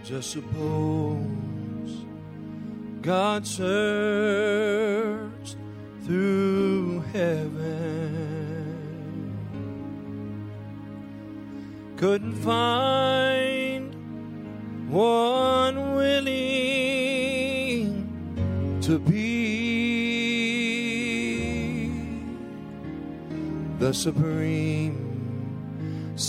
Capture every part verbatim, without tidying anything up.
Just suppose God searched through heaven, couldn't find one willing to be the supreme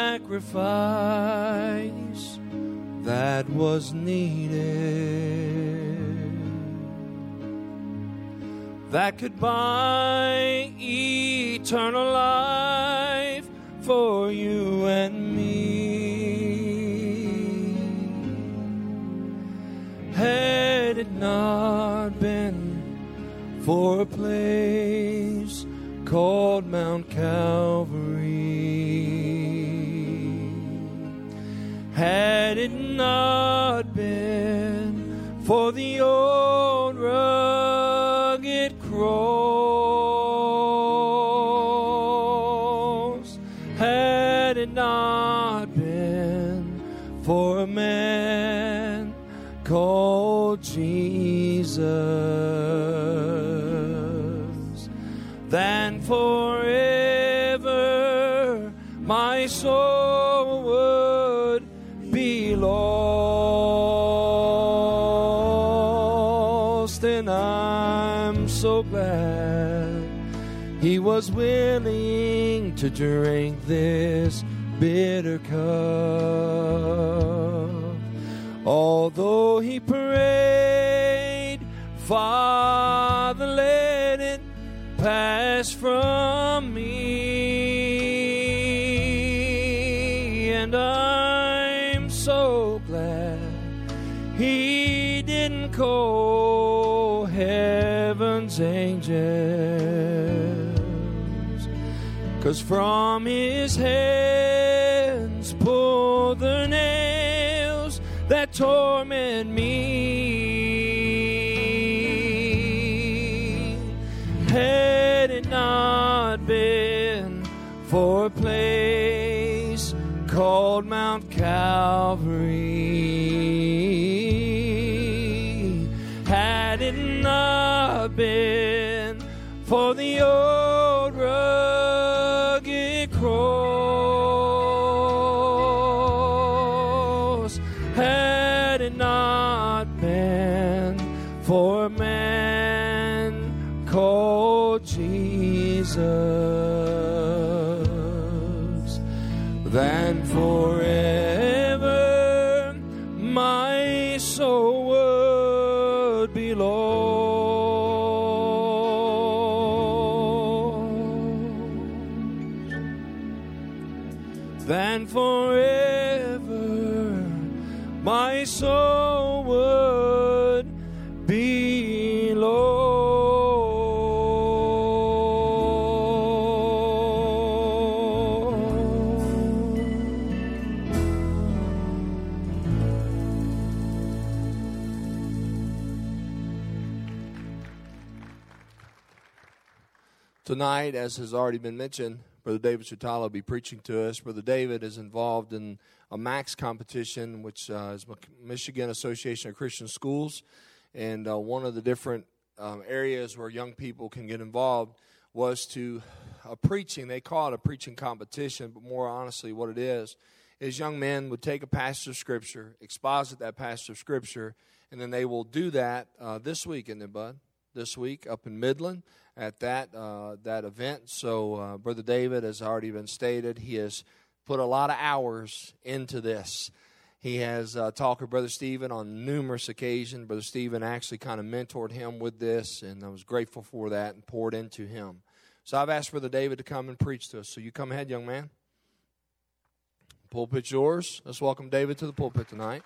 sacrifice that was needed, that could buy eternal life for you and me. Had it not been for a place called Mount Calvary, had it not been for the old rugged cross, had it not been for a man called Jesus, then forever my soul would be lost. And I'm so glad he was willing to drink this bitter cup, although he prayed, Father, let it pass from me. And I'm so glad he didn't call heaven's angels, 'cause from his hands pulled the nails that torment me. Had it not been for a place called Mount Calvary, had it not been for the old rugged cross, had it not been for a man called Jesus, then forever my soul would be lost, then forever my soul would be lost. Tonight, as has already been mentioned, Brother David Sutalo will be preaching to us. Brother David is involved in a MAX competition, which uh, is Michigan Association of Christian Schools. And uh, one of the different um, areas where young people can get involved was to a preaching. They call it a preaching competition, but more honestly what it is, is young men would take a passage of Scripture, exposit that passage of Scripture, and then they will do that uh, this week, isn't it, bud? This week up in Midland at that uh, that event. So uh, Brother David, has already been stated, he has put a lot of hours into this. He has uh, talked with Brother Stephen on numerous occasions. Brother Stephen actually kind of mentored him with this, and I was grateful for that and poured into him. So I've asked Brother David to come and preach to us. So you come ahead, young man. Pulpit's yours. Let's welcome David to the pulpit tonight.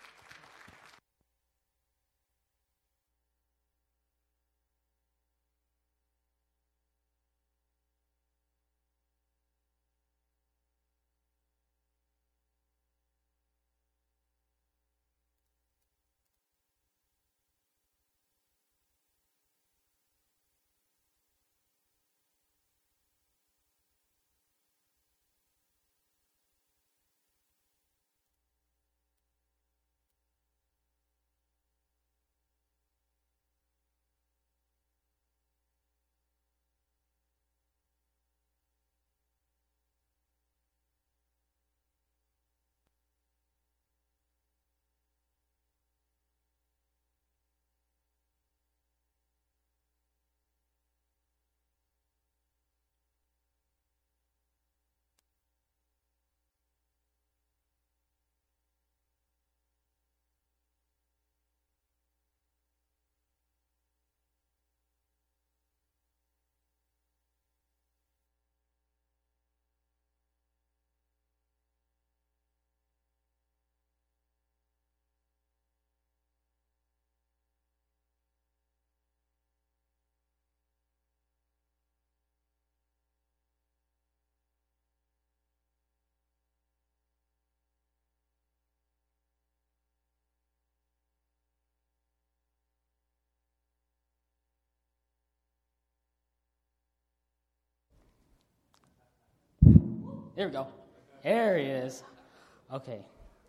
Here we go. There he is. Okay.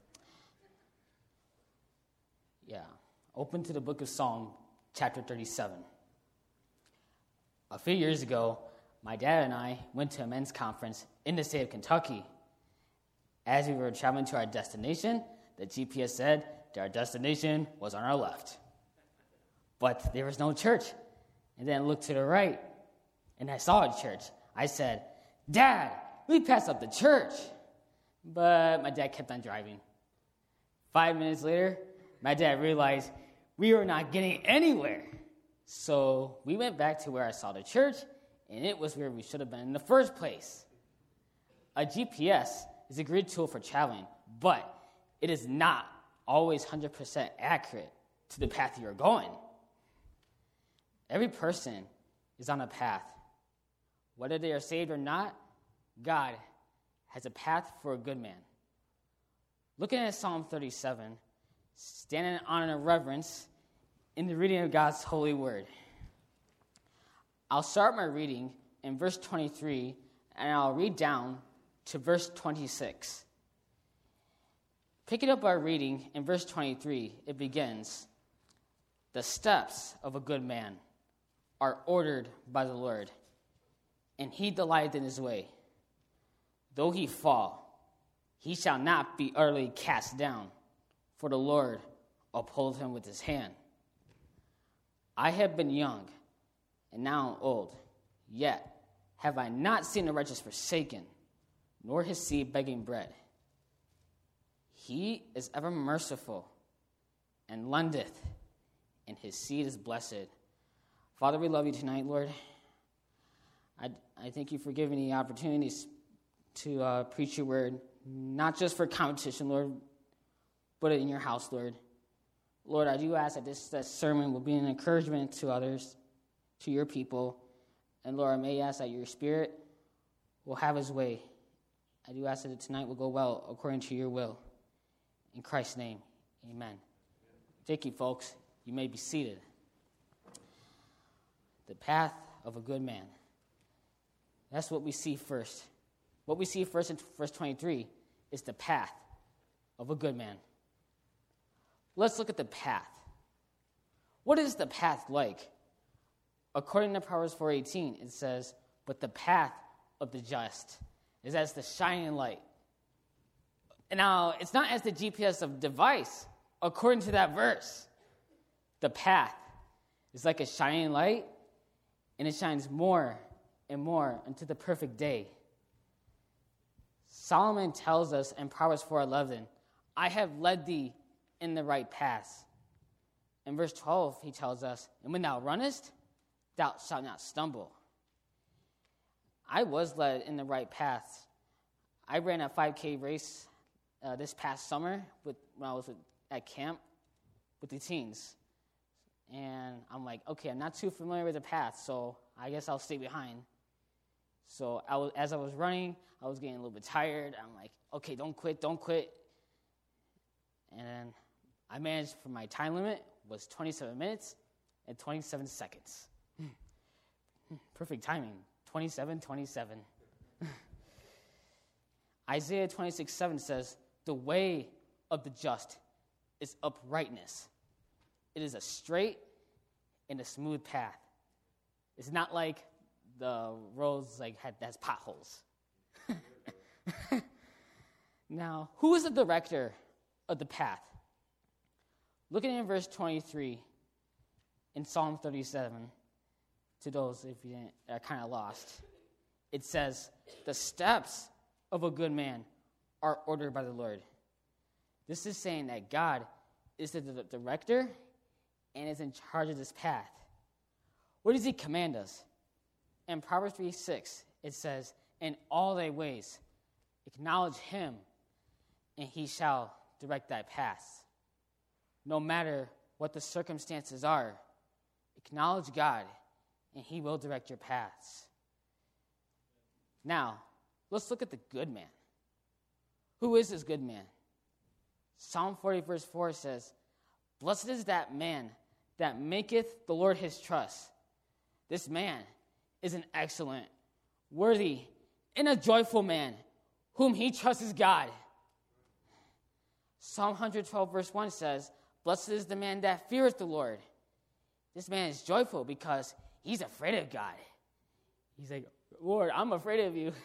Yeah. Open to the book of Psalm, chapter thirty-seven. A few years ago, my dad and I went to a men's conference in the state of Kentucky. As we were traveling to our destination, the G P S said that our destination was on our left. But there was no church. And then I looked to the right, and I saw a church. I said, Dad, we passed up the church. But my dad kept on driving. Five minutes later, my dad realized we were not getting anywhere. So we went back to where I saw the church, and it was where we should have been in the first place. A G P S is a great tool for traveling, but it is not always one hundred percent accurate to the path you're going. Every person is on a path. Whether they are saved or not, God has a path for a good man. Looking at Psalm thirty-seven, standing in honor and reverence in the reading of God's holy word. I'll start my reading in verse twenty-three, and I'll read down to verse twenty-six. Picking up our reading in verse twenty-three, it begins, "The steps of a good man are ordered by the Lord, and he delighteth in his way. Though he fall, he shall not be utterly cast down, for the Lord upholdeth him with his hand. I have been young, and now am old, yet have I not seen the righteous forsaken, nor his seed begging bread. He is ever merciful, and lendeth, and his seed is blessed." Father, we love you tonight, Lord. I, I thank you for giving me opportunities to uh, preach your word, not just for competition, Lord, but in your house, Lord. Lord, I do ask that this that sermon will be an encouragement to others, to your people. And Lord, I may ask that your Spirit will have his way. I do ask that tonight will go well according to your will. In Christ's name, amen. Thank you, folks. You may be seated. The path of a good man. That's what we see first. What we see first in verse twenty-three is the path of a good man. Let's look at the path. What is the path like? According to Proverbs four eighteen, it says, "But the path of the just is as the shining light." And now, it's not as the G P S of device, according to that verse. The path is like a shining light, and it shines more and more unto the perfect day. Solomon tells us in Proverbs four eleven, "I have led thee in the right paths." In verse twelve, he tells us, "And when thou runnest, thou shalt not stumble." I was led in the right paths. I ran a five K race uh, this past summer with, when I was at camp with the teens. And I'm like, okay, I'm not too familiar with the path, so I guess I'll stay behind. So I was, as I was running, I was getting a little bit tired. I'm like, okay, don't quit, don't quit. And then I managed, for my time limit was twenty-seven minutes and twenty-seven seconds. Perfect timing, twenty-seven twenty-seven. Isaiah twenty-six seven says, "The way of the just is uprightness. It is a straight and a smooth path." It's not like the roads like had that's potholes. Now, who is the director of the path? Looking in verse twenty-three in Psalm thirty-seven, to those if you are kind of lost, it says, "The steps of a good man are ordered by the Lord." This is saying that God is the director and is in charge of this path. What does he command us? In Proverbs three six, it says, "In all thy ways acknowledge him, and he shall direct thy paths." No matter what the circumstances are, acknowledge God, and he will direct your paths. Now, let's look at the good man. Who is this good man? Psalm forty verse four says, "Blessed is that man that maketh the Lord his trust." This man is an excellent, worthy, and a joyful man whom he trusts is God. Psalm one twelve verse one says, blessed is the man that feareth the Lord. This man is joyful because he's afraid of God. He's like, Lord, I'm afraid of you.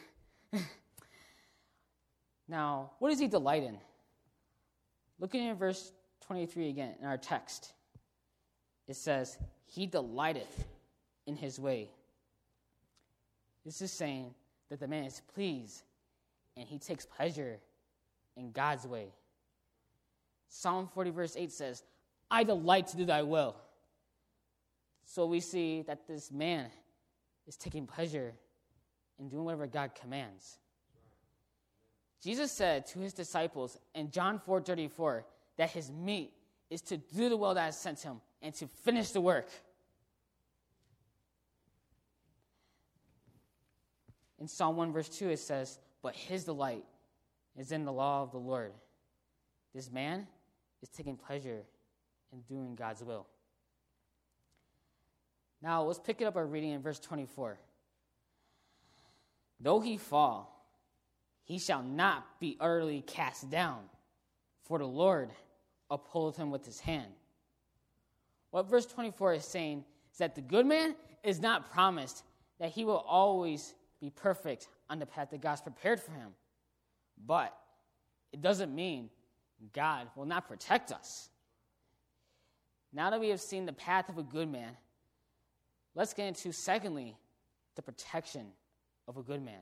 Now, what does he delight in? Looking at verse twenty-three again in our text, it says, he delighteth in his way. This is saying that the man is pleased and he takes pleasure in God's way. Psalm forty verse eight says, I delight to do thy will. So we see that this man is taking pleasure in doing whatever God commands. Jesus said to his disciples in John four thirty-four that his meat is to do the will that has sent him and to finish the work. In Psalm one verse two it says, but his delight is in the law of the Lord. This man is taking pleasure in doing God's will. Now let's pick it up our reading in verse twenty-four. Though he fall, he shall not be utterly cast down, for the Lord upholdeth him with his hand. What verse twenty-four is saying is that the good man is not promised that he will always be perfect on the path that God's prepared for him. But it doesn't mean God will not protect us. Now that we have seen the path of a good man, let's get into, secondly, the protection of a good man.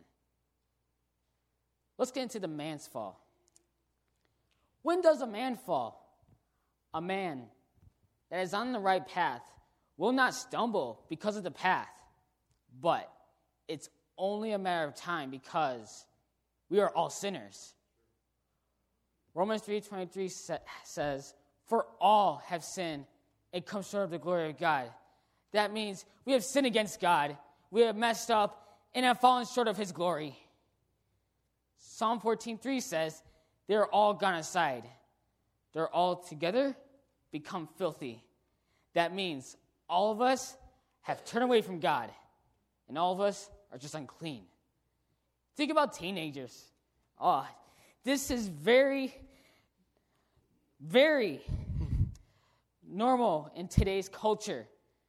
Let's get into the man's fall. When does a man fall? A man that is on the right path will not stumble because of the path, but it's only a matter of time because we are all sinners. Romans three twenty-three sa- says, for all have sinned and come short of the glory of God. That means we have sinned against God, we have messed up, and have fallen short of his glory. Psalm fourteen three says, they're all gone aside. They're all together become filthy. That means all of us have turned away from God, and all of us are just unclean. Think about teenagers. Oh, this is very, very normal in today's culture.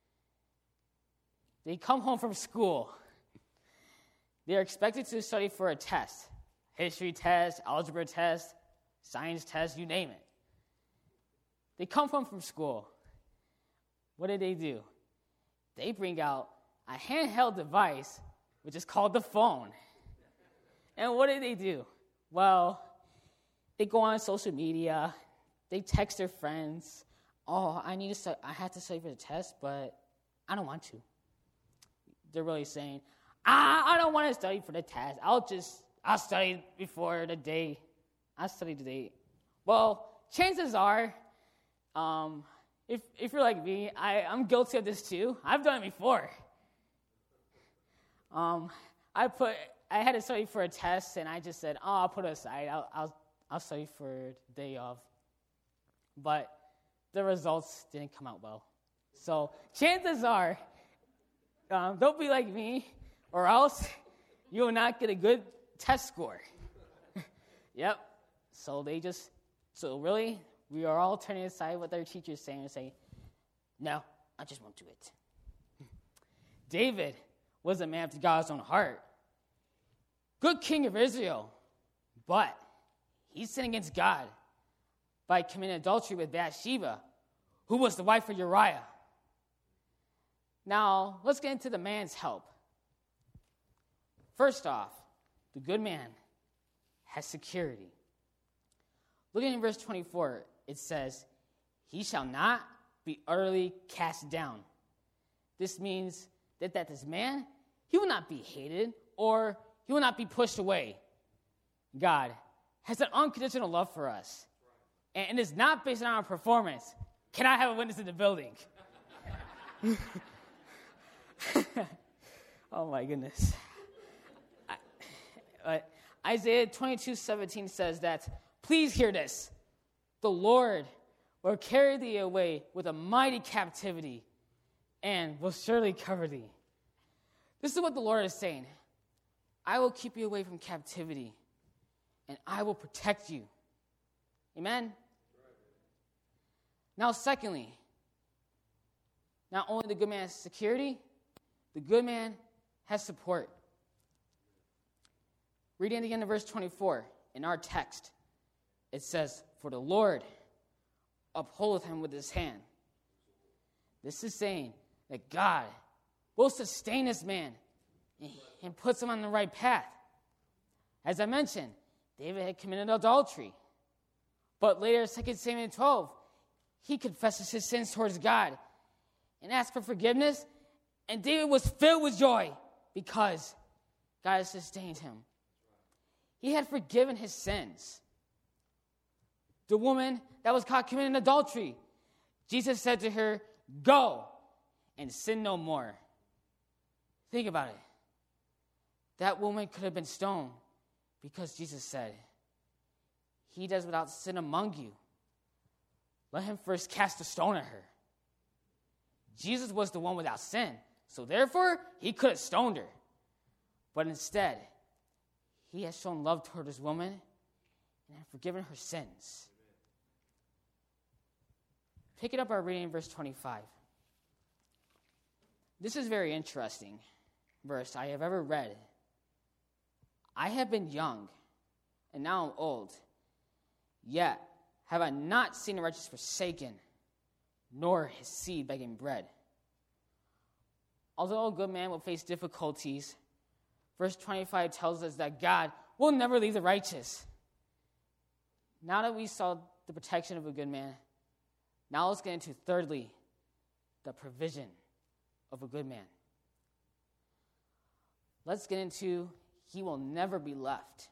They come home from school. They're expected to study for a test. History test, algebra test, science test, you name it. They come home from school. What do they do? They bring out a handheld device, which is called the phone. And what do they do? Well, they go on social media. They text their friends. Oh, I need to. Stu- I have to study for the test, but I don't want to. They're really saying, ah, I don't want to study for the test. I'll just, I'll study before the day. I'll study today. Well, chances are, um, if if you're like me, I, I'm guilty of this too. I've done it before. Um, I put, I had to study for a test, and I just said, oh, I'll put it aside. I'll, I'll, I'll study for the day of. But the results didn't come out well. So chances are, um, don't be like me, or else you will not get a good test score. Yep. So they just, so really, we are all turning aside what their teacher's saying and saying, no, I just won't do it. David was a man after God's own heart. Good king of Israel, but he sinned against God by committing adultery with Bathsheba, who was the wife of Uriah. Now, let's get into the man's help. First off, the good man has security. Looking at verse twenty-four, it says, he shall not be utterly cast down. This means that, that this man, he will not be hated or he will not be pushed away. God has an unconditional love for us. And it is not based on our performance. Can I have a witness in the building? Oh my goodness. I, uh, Isaiah twenty-two seventeen says that, please hear this. The Lord will carry thee away with a mighty captivity and will surely cover thee. This is what the Lord is saying. I will keep you away from captivity. and I will protect you. Amen? Now, secondly, not only the good man has security, the good man has support. Reading at the end of verse twenty-four, in our text, it says, "For the Lord upholdeth him with his hand." This is saying that God will sustain this man and puts him on the right path. As I mentioned, David had committed adultery. But later, Second Samuel twelve, he confesses his sins towards God and asks for forgiveness. And David was filled with joy because God had sustained him. He had forgiven his sins. The woman that was caught committing adultery, Jesus said to her, "Go and sin no more." Think about it. That woman could have been stoned because Jesus said, "He does without sin among you. Let him first cast a stone at her." Jesus was the one without sin, so therefore he could have stoned her. But instead, he has shown love toward this woman and has forgiven her sins. Picking up our reading in verse twenty-five. This is a very interesting verse I have ever read. "I have been young, and now I'm old. Yet have I not seen the righteous forsaken, nor his seed begging bread." Although a good man will face difficulties, verse twenty-five tells us that God will never leave the righteous. Now that we saw the protection of a good man, now let's get into, thirdly, the provision of a good man. Let's get into, he will never be left.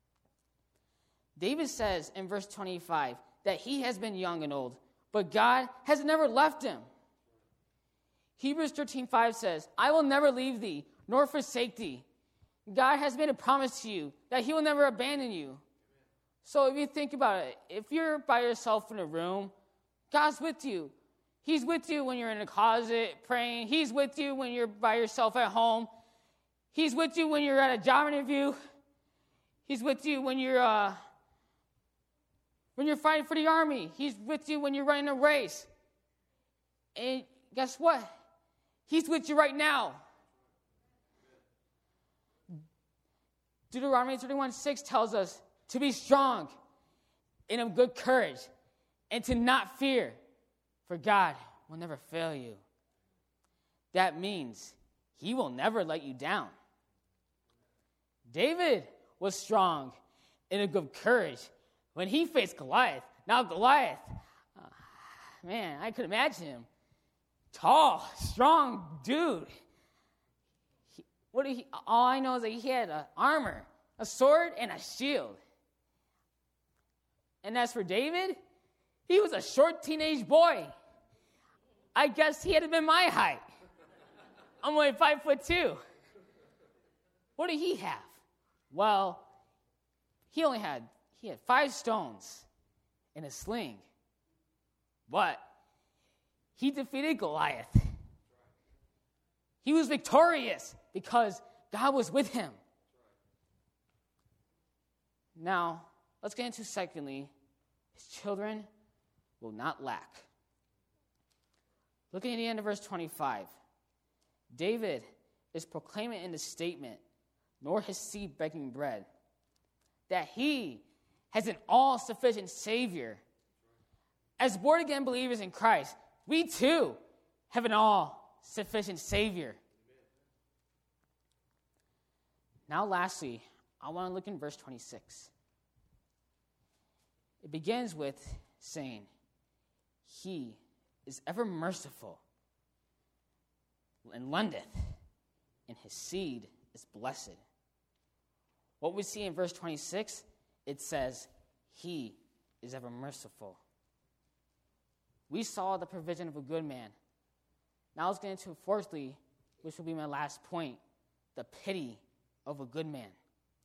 David says in verse twenty-five that he has been young and old, but God has never left him. Hebrews thirteen five says, "I will never leave thee, nor forsake thee." God has made a promise to you that he will never abandon you. So if you think about it, if you're by yourself in a room, God's with you. He's with you when you're in a closet praying. He's with you when you're by yourself at home. He's with you when you're at a job interview. He's with you when you're uh, when you're fighting for the army. He's with you when you're running a race. And guess what? He's with you right now. Deuteronomy thirty-one six tells us to be strong and of good courage and to not fear, for God will never fail you. That means he will never let you down. David was strong and of good courage when he faced Goliath. Now Goliath, uh, man, I could imagine him. Tall, strong dude. He, what did he, all I know is that he had a armor, a sword, and a shield. And as for David, he was a short teenage boy. I guess he had been my height. I'm only five foot two. What did he have? Well, he only had he had five stones in a sling. But he defeated Goliath. He was victorious because God was with him. Now, let's get into secondly, his children will not lack. Looking at the end of verse twenty-five, David is proclaiming in the statement, "Nor his seed begging bread," that he has an all-sufficient Savior. As born-again believers in Christ, we too have an all-sufficient Savior. Now, lastly, I want to look in verse twenty-six. It begins with saying, "He is ever merciful and lendeth, and his seed is blessed." What we see in verse twenty-six, it says, "He is ever merciful." We saw the provision of a good man. Now let's get into, fourthly, which will be my last point, the pity of a good man.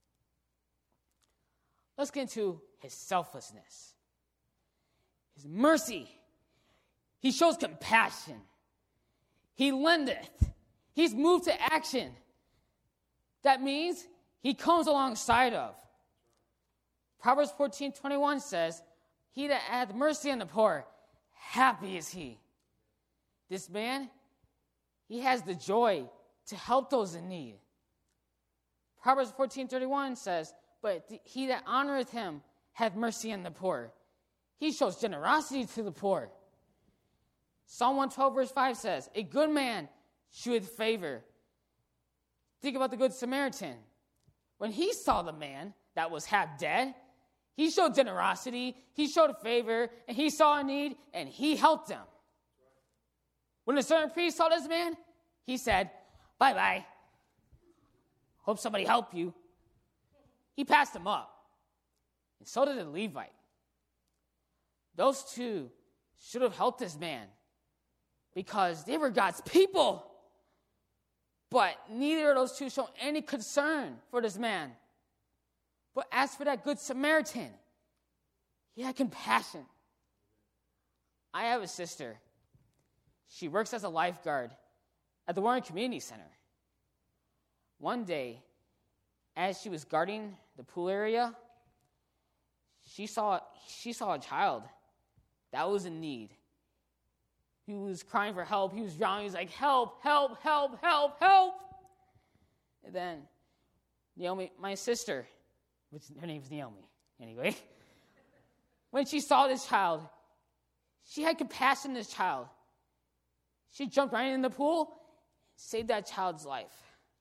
Let's get into his selflessness, his mercy. He shows compassion. He lendeth. He's moved to action. That means he comes alongside of. Proverbs fourteen twenty-one says, he that hath mercy on the poor, happy is he. This man, he has the joy to help those in need. Proverbs fourteen thirty-one says, but he that honoreth him hath mercy on the poor. He shows generosity to the poor. Psalm one twelve verse five says, a good man sheweth favor. Think about the Good Samaritan. When he saw the man that was half dead, he showed generosity, he showed favor, and he saw a need, and he helped him. When a certain priest saw this man, he said, bye-bye. Hope somebody help you. He passed him up. And so did the Levite. Those two should have helped this man because they were God's people. But neither of those two showed any concern for this man. But as for that Good Samaritan, he had compassion. I have a sister. She works as a lifeguard at the Warren Community Center. One day, as she was guarding the pool area, she saw, she saw a child that was in need. He was crying for help. He was drowning. He was like, help, help, help, help, help. And then Naomi, my sister, which her name's Naomi, anyway, when she saw this child, she had compassion on this child. She jumped right in the pool, saved that child's life.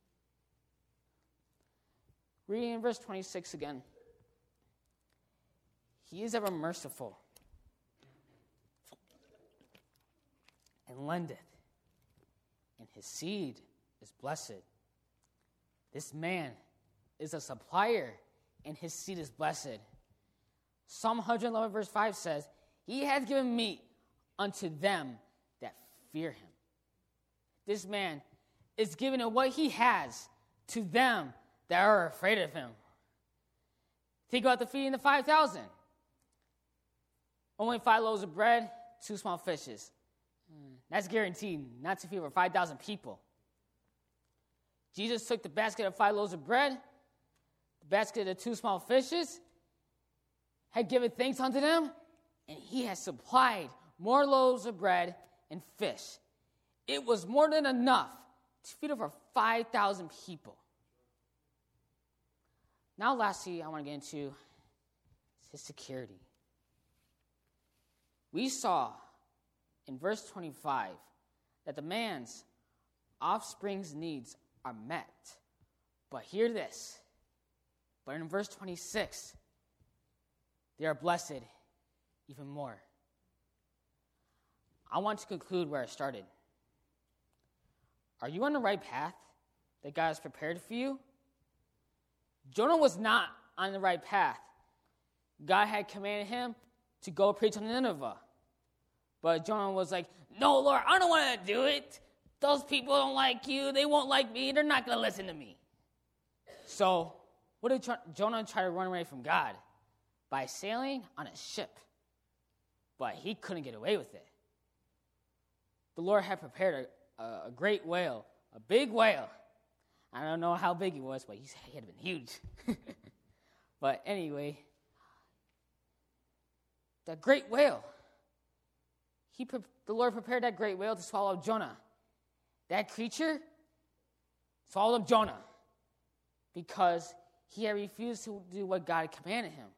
Reading in verse twenty-six again. He is ever merciful and lendeth, and his seed is blessed. This man is a supplier, and his seed is blessed. Psalm one eleven verse five says, he hath given meat unto them that fear him. This man is giving of what he has to them that are afraid of him. Think about the feeding the five thousand. Only five loaves of bread, two small fishes. That's guaranteed not to feed over five thousand people. Jesus took the basket of five loaves of bread, the basket of two small fishes, had given thanks unto them, and he has supplied more loaves of bread and fish. It was more than enough to feed over five thousand people. Now, lastly, I want to get into his security. We saw in verse twenty-five that the man's offspring's needs are met. But hear this. But in verse twenty-six, they are blessed even more. I want to conclude where I started. Are you on the right path that God has prepared for you? Jonah was not on the right path. God had commanded him to go preach on Nineveh. But Jonah was like, no, Lord, I don't want to do it. Those people don't like you. They won't like me. They're not going to listen to me. So what did Jonah try to run away from God? By sailing on a ship. But he couldn't get away with it. The Lord had prepared a, a, a great whale, a big whale. I don't know how big he was, but he, he had been huge. But anyway, that great whale, he, the Lord prepared that great whale to swallow up Jonah. That creature swallowed up Jonah because he had refused to do what God had commanded him.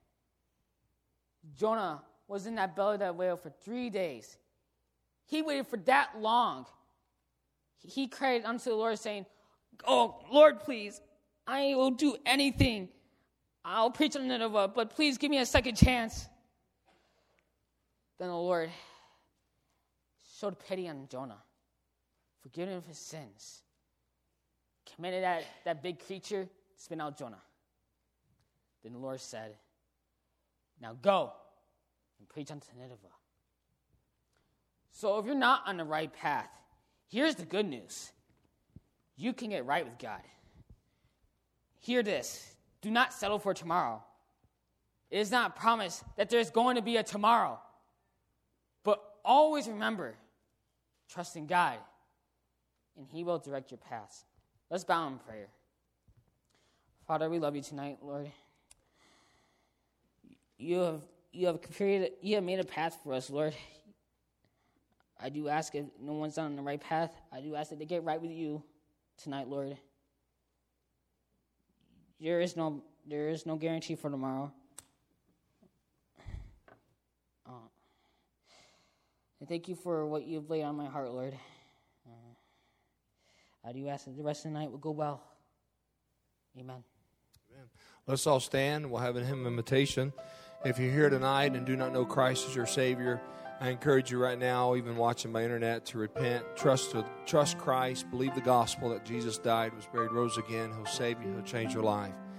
Jonah was in that belly of that whale for three days. He waited for that long. He cried unto the Lord saying, oh, Lord, please, I will do anything. I'll preach on Nineveh, but please give me a second chance. Then the Lord showed pity on Jonah, forgiving him of his sins, commanded that, that big creature to spit out Jonah. Then the Lord said, now go and preach unto Nineveh. So if you're not on the right path, here's the good news. You can get right with God. Hear this. Do not settle for tomorrow. It is not promised that there's going to be a tomorrow. But always remember, trust in God, and he will direct your paths. Let's bow in prayer. Father, we love you tonight, Lord. you have you have created you have made a path for us, Lord. I do ask if no one's on the right path, I do ask that they get right with you tonight, Lord. There is no there is no guarantee for tomorrow. Uh, I thank you for what you've laid on my heart, Lord. Uh, I do ask that the rest of the night will go well. Amen. Amen. Let's all stand. We'll have a hymn invitation. If you're here tonight and do not know Christ as your Savior, I encourage you right now, even watching by internet, to repent, trust trust Christ, believe the gospel that Jesus died, was buried, rose again. He'll save you. He'll change your life.